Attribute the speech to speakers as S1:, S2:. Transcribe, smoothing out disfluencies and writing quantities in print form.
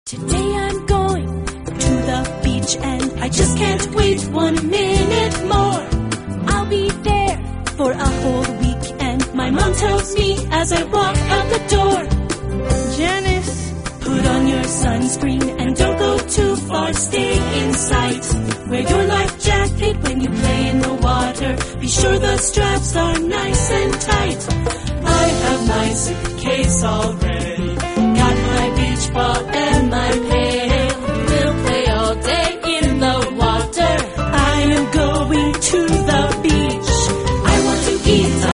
S1: Today I'm going to the beach and I just can't wait 1 minute more. I'll be there for a whole week and my mom tells me as I walk out the door, Janice, put on your sunscreen and don't go too far, stay in sight. Wear your life jacket when you play in the water. Be sure the straps are nice and tight. I have my suitcase all ready.